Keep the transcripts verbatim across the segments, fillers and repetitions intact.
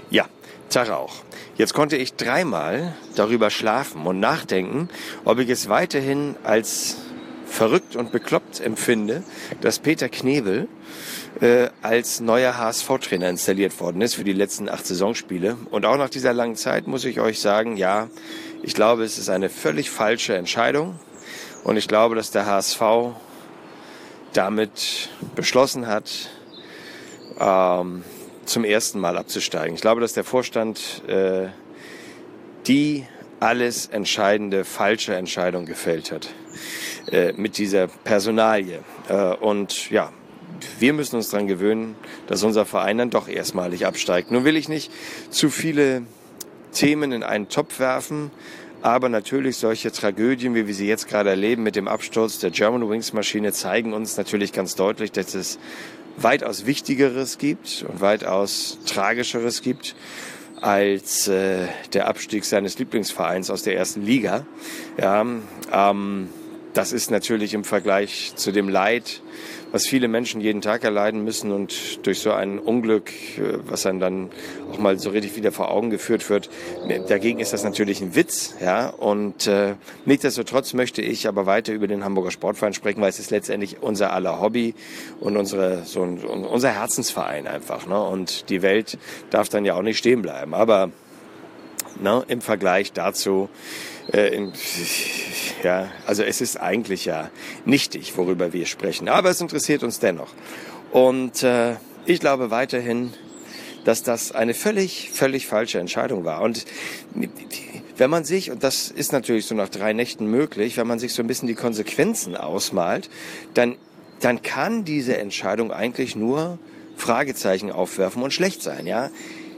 Ja, Tag auch. Jetzt konnte ich dreimal darüber schlafen und nachdenken, ob ich es weiterhin als verrückt und bekloppt empfinde, dass Peter Knebel äh, als neuer H S V-Trainer installiert worden ist für die letzten acht Saisonspiele. Und auch nach dieser langen Zeit muss ich euch sagen, ja, ich glaube, es ist eine völlig falsche Entscheidung. Und ich glaube, dass der H S V damit beschlossen hat, ähm, zum ersten Mal abzusteigen. Ich glaube, dass der Vorstand äh, die alles entscheidende falsche Entscheidung gefällt hat äh, mit dieser Personalie. Äh, und ja, wir müssen uns daran gewöhnen, dass unser Verein dann doch erstmalig absteigt. Nun will ich nicht zu viele Themen in einen Topf werfen, aber natürlich solche Tragödien, wie wir sie jetzt gerade erleben mit dem Absturz der Germanwings-Maschine, zeigen uns natürlich ganz deutlich, dass es weitaus Wichtigeres gibt und weitaus Tragischeres gibt als äh, der Abstieg seines Lieblingsvereins aus der ersten Liga. Ja, ähm, das ist natürlich im Vergleich zu dem Leid, was viele Menschen jeden Tag erleiden müssen und durch so ein Unglück, was einem dann auch mal so richtig wieder vor Augen geführt wird, dagegen ist das natürlich ein Witz, ja. Und äh, nichtsdestotrotz möchte ich aber weiter über den Hamburger Sportverein sprechen, weil es ist letztendlich unser aller Hobby und unsere so ein, unser Herzensverein einfach, ne? Und die Welt darf dann ja auch nicht stehen bleiben. Aber ne, im Vergleich dazu äh, in, ja, also es ist eigentlich ja nichtig, worüber wir sprechen. Aber es interessiert uns dennoch. Und äh, ich glaube weiterhin, dass das eine völlig, völlig falsche Entscheidung war. Und wenn man sich, und das ist natürlich so nach drei Nächten möglich, wenn man sich so ein bisschen die Konsequenzen ausmalt, dann, dann kann diese Entscheidung eigentlich nur Fragezeichen aufwerfen und schlecht sein, ja.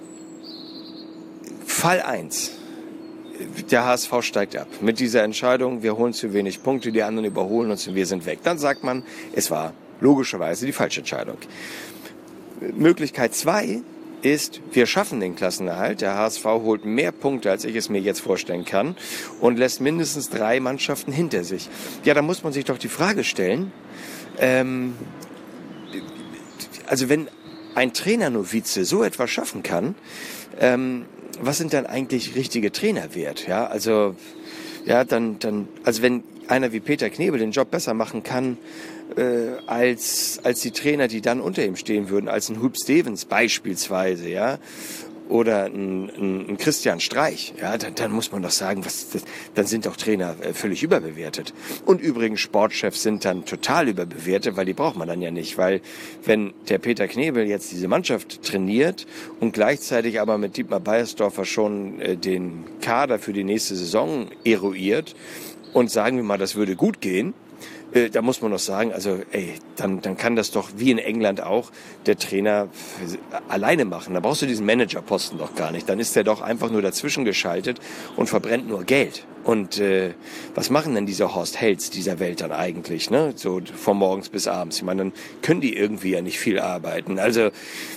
Fall eins. Der H S V steigt ab. Mit dieser Entscheidung, wir holen zu wenig Punkte, die anderen überholen uns und wir sind weg. Dann sagt man, es war logischerweise die falsche Entscheidung. Möglichkeit zwei ist, wir schaffen den Klassenerhalt. Der H S V holt mehr Punkte, als ich es mir jetzt vorstellen kann und lässt mindestens drei Mannschaften hinter sich. Ja, da muss man sich doch die Frage stellen, ähm, also wenn ein Trainernovize so etwas schaffen kann, ähm, was sind dann eigentlich richtige Trainer wert? Ja, also, ja, dann, dann, also wenn einer wie Peter Knebel den Job besser machen kann, äh, als, als die Trainer, die dann unter ihm stehen würden, als ein Hub Stevens beispielsweise, ja, oder ein, ein, ein Christian Streich, ja, dann, dann muss man doch sagen, was, das, dann sind doch Trainer äh, völlig überbewertet. Und übrigens Sportchefs sind dann total überbewertet, weil die braucht man dann ja nicht, weil wenn der Peter Knebel jetzt diese Mannschaft trainiert und gleichzeitig aber mit Dietmar Beiersdorfer schon äh, den Kader für die nächste Saison eruiert und sagen wir mal, das würde gut gehen, Äh, da muss man doch sagen, also ey, dann, dann kann das doch, wie in England auch, der Trainer alleine machen. Da brauchst du diesen Managerposten doch gar nicht. Dann ist der doch einfach nur dazwischen geschaltet und verbrennt nur Geld. Und äh, was machen denn diese Horst Helds dieser Welt dann eigentlich, ne? So von morgens bis abends. Ich meine, dann können die irgendwie ja nicht viel arbeiten. Also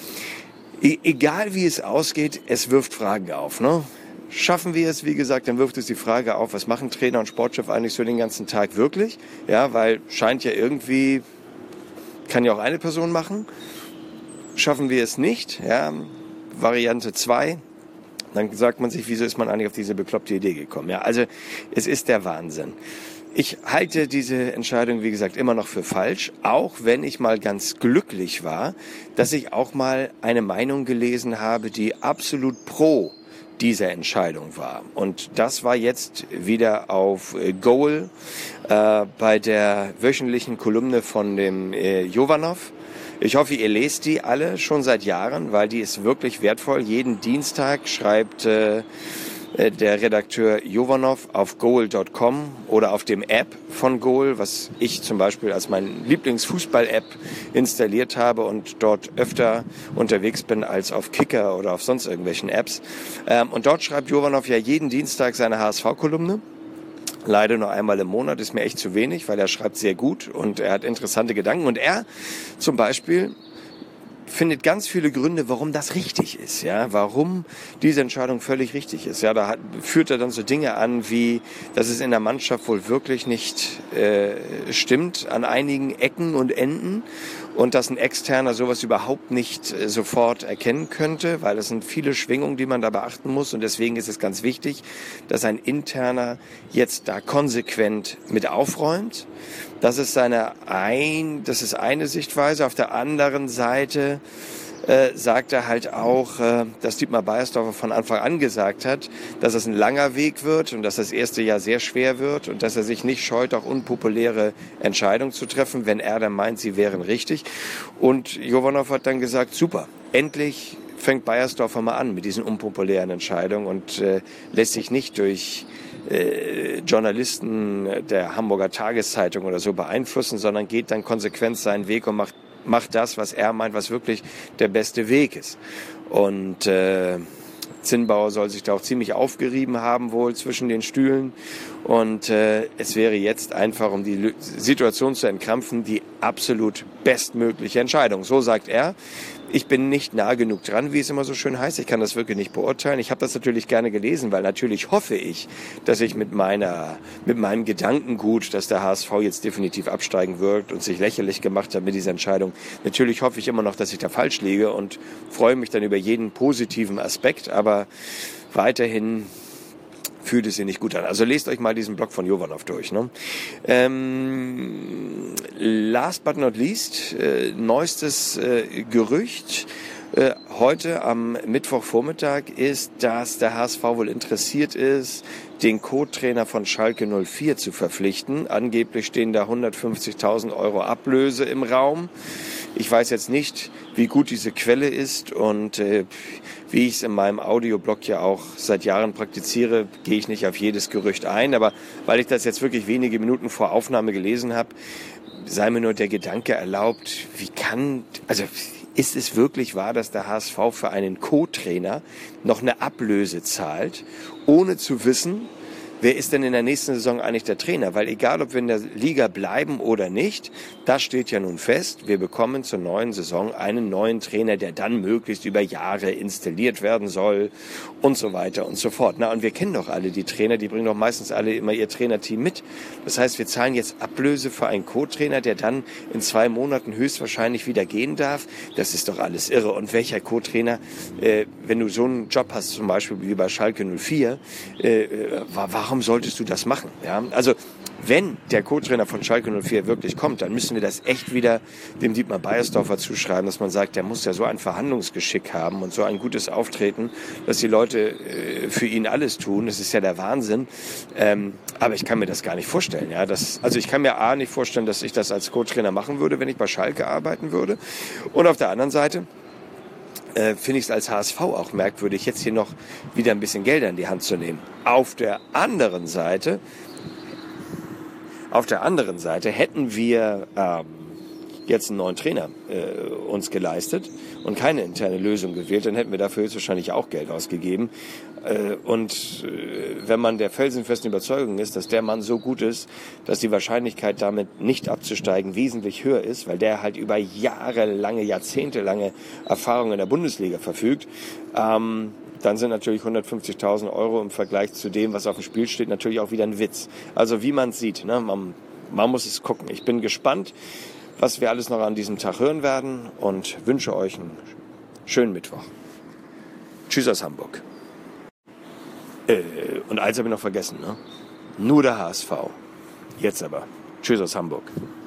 e- egal wie es ausgeht, es wirft Fragen auf, ne? Schaffen wir es, wie gesagt, dann wirft es die Frage auf, was machen Trainer und Sportchef eigentlich so den ganzen Tag wirklich? Ja, weil scheint ja irgendwie, kann ja auch eine Person machen. Schaffen wir es nicht, ja, Variante zwei, dann sagt man sich, wieso ist man eigentlich auf diese bekloppte Idee gekommen? Ja, also es ist der Wahnsinn. Ich halte diese Entscheidung, wie gesagt, immer noch für falsch, auch wenn ich mal ganz glücklich war, dass ich auch mal eine Meinung gelesen habe, die absolut pro dieser Entscheidung war. Und das war jetzt wieder auf Goal äh, bei der wöchentlichen Kolumne von dem äh, Jovanov. Ich hoffe, ihr lest die alle schon seit Jahren, weil die ist wirklich wertvoll. Jeden Dienstag schreibt äh, der Redakteur Jovanov auf goal punkt com oder auf dem App von Goal, was ich zum Beispiel als mein Lieblingsfußball-App installiert habe und dort öfter unterwegs bin als auf Kicker oder auf sonst irgendwelchen Apps. Und dort schreibt Jovanov ja jeden Dienstag seine H S V-Kolumne. Leider nur einmal im Monat, ist mir echt zu wenig, weil er schreibt sehr gut und er hat interessante Gedanken. Und er zum Beispiel findet ganz viele Gründe, warum das richtig ist, ja, warum diese Entscheidung völlig richtig ist. Ja, da hat, führt er dann so Dinge an, wie, dass es in der Mannschaft wohl wirklich nicht äh, stimmt an einigen Ecken und Enden und dass ein Externer sowas überhaupt nicht äh, sofort erkennen könnte, weil es sind viele Schwingungen, die man da beachten muss und deswegen ist es ganz wichtig, dass ein Interner jetzt da konsequent mit aufräumt. Das ist seine ein, das ist eine Sichtweise. Auf der anderen Seite Äh, sagt er halt auch, äh, dass Dietmar Beiersdorfer von Anfang an gesagt hat, dass es ein langer Weg wird und dass das erste Jahr sehr schwer wird und dass er sich nicht scheut, auch unpopuläre Entscheidungen zu treffen, wenn er dann meint, sie wären richtig. Und Jovanov hat dann gesagt, super, endlich fängt Beiersdorfer mal an mit diesen unpopulären Entscheidungen und äh, lässt sich nicht durch äh, Journalisten der Hamburger Tageszeitung oder so beeinflussen, sondern geht dann konsequent seinen Weg und macht macht das, was er meint, was wirklich der beste Weg ist. Und äh, Zinnbauer soll sich da auch ziemlich aufgerieben haben wohl zwischen den Stühlen. Und äh, es wäre jetzt einfach, um die Situation zu entkrampfen, die absolut bestmögliche Entscheidung. So sagt er. Ich bin nicht nah genug dran, wie es immer so schön heißt. Ich kann das wirklich nicht beurteilen. Ich habe das natürlich gerne gelesen, weil natürlich hoffe ich, dass ich mit meiner, mit meinem Gedankengut, dass der H S V jetzt definitiv absteigen wird und sich lächerlich gemacht hat mit dieser Entscheidung. Natürlich hoffe ich immer noch, dass ich da falsch liege und freue mich dann über jeden positiven Aspekt. Aber weiterhin fühlt es sich nicht gut an. Also lest euch mal diesen Blog von Jovanov durch. Ne? Ähm, last but not least, äh, neuestes äh, Gerücht äh, heute am Mittwochvormittag ist, dass der H S V wohl interessiert ist, den Co-Trainer von Schalke null vier zu verpflichten. Angeblich stehen da hundertfünfzigtausend Euro Ablöse im Raum. Ich weiß jetzt nicht, wie gut diese Quelle ist und äh, wie ich es in meinem Audioblog ja auch seit Jahren praktiziere, gehe ich nicht auf jedes Gerücht ein. Aber weil ich das jetzt wirklich wenige Minuten vor Aufnahme gelesen habe, sei mir nur der Gedanke erlaubt, wie kann, also ist es wirklich wahr, dass der H S V für einen Co-Trainer noch eine Ablöse zahlt, ohne zu wissen, wer ist denn in der nächsten Saison eigentlich der Trainer? Weil egal, ob wir in der Liga bleiben oder nicht, das steht ja nun fest. Wir bekommen zur neuen Saison einen neuen Trainer, der dann möglichst über Jahre installiert werden soll und so weiter und so fort. Na, und wir kennen doch alle die Trainer, die bringen doch meistens alle immer ihr Trainerteam mit. Das heißt, wir zahlen jetzt Ablöse für einen Co-Trainer, der dann in zwei Monaten höchstwahrscheinlich wieder gehen darf. Das ist doch alles irre. Und welcher Co-Trainer, äh, wenn du so einen Job hast, zum Beispiel wie bei Schalke null vier, äh, warum Warum solltest du das machen? Ja, also wenn der Co-Trainer von Schalke null vier wirklich kommt, dann müssen wir das echt wieder dem Dietmar Beiersdorfer zuschreiben, dass man sagt, der muss ja so ein Verhandlungsgeschick haben und so ein gutes Auftreten, dass die Leute äh, für ihn alles tun. Das ist ja der Wahnsinn. Ähm, aber ich kann mir das gar nicht vorstellen. Ja, das, also ich kann mir A nicht vorstellen, dass ich das als Co-Trainer machen würde, wenn ich bei Schalke arbeiten würde. Und auf der anderen Seite Äh, finde ich es als H S V auch merkwürdig, jetzt hier noch wieder ein bisschen Gelder in die Hand zu nehmen. Auf der anderen Seite, auf der anderen Seite hätten wir ähm, jetzt einen neuen Trainer äh, uns geleistet und keine interne Lösung gewählt, dann hätten wir dafür höchstwahrscheinlich auch Geld ausgegeben. Äh, und äh, wenn man der felsenfesten Überzeugung ist, dass der Mann so gut ist, dass die Wahrscheinlichkeit damit nicht abzusteigen wesentlich höher ist, weil der halt über jahrelange, jahrzehntelange Erfahrung in der Bundesliga verfügt, ähm, dann sind natürlich hundertfünfzigtausend Euro im Vergleich zu dem, was auf dem Spiel steht, natürlich auch wieder ein Witz. Also wie man es sieht, ne? man, man muss es gucken. Ich bin gespannt, was wir alles noch an diesem Tag hören werden und wünsche euch einen schönen Mittwoch. Tschüss aus Hamburg. Äh, und eins habe ich noch vergessen, ne? Nur der H S V. Jetzt aber. Tschüss aus Hamburg.